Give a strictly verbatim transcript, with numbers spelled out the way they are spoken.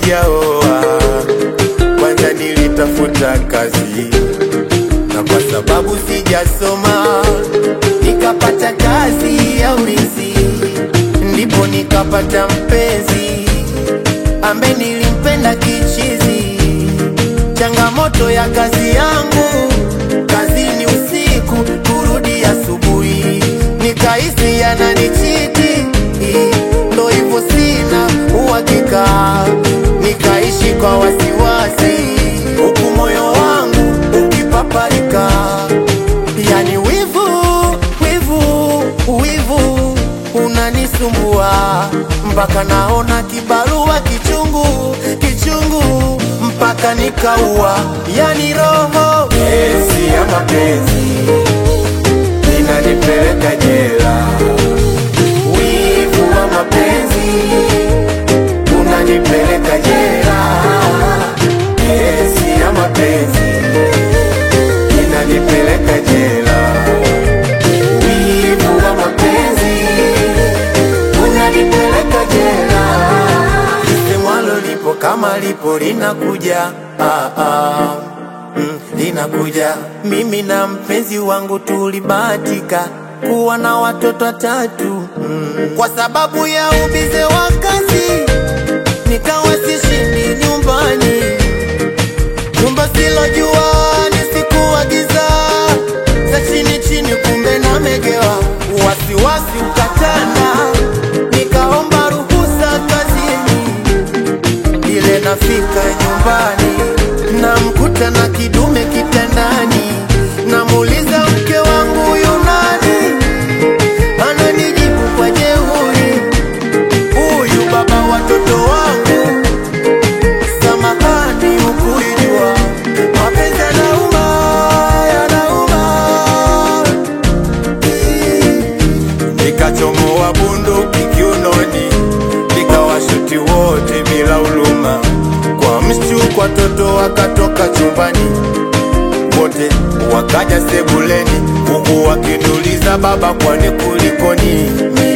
sijaoa, kwanza nilitafuta kazi, na kwa sababu sijasoma nikapata kazi ya ulinzi, ndipo nikapata mpenzi ambaye nilimpenda kichizi. Changamoto ya kazi yangu, kazini usiku kurudi asubuhi, nikahisi yananichiti, ndo hivyo sina uhakika, nikaishi kwa wasiwasi, huku moyo wangu ukipaparika. Yani wivu, wivu, wivu unanisumbua, mpaka naona kibarua kichungu, kichungu mpaka nikaua. Yani roho kesi ya mapenzi inanipeleka jela, wivu wa mapenzi unanipeleka jela, kesi ya mapenzi inanipeleka jela, wivu wa mapenzi unanipeleka jela. Lisemwalo lipo kama lipo linakuja, ah, ah. Mm, linakuja. Mimi na mpenzi wangu tulibahatika kuwa na watoto watatu, mm. Kwa sababu ya ubize wa kazi nikawa sishindi nyumbani, nyumba silojua nisikuwa giza za chini chini, kumbe na megewa, wasiwasi ukatanda, nikaomba ruhusa kazini. Ile nafika nyumbani namkuta na kidume kitandani, namuuliza mke wangu yunani, ananijibu kwa jeuri, huyu baba watoto wangu. Samahani ukuijua, mapenzi yanauma, yanauma. Nikachomoa bunduki kiunoni, nikawashuti wote bila huluma. Kwa mshtuko watoto wakatoka chumbani, wote wakaja sebuleni, huku wakiniuliza baba, kwani kulikoni?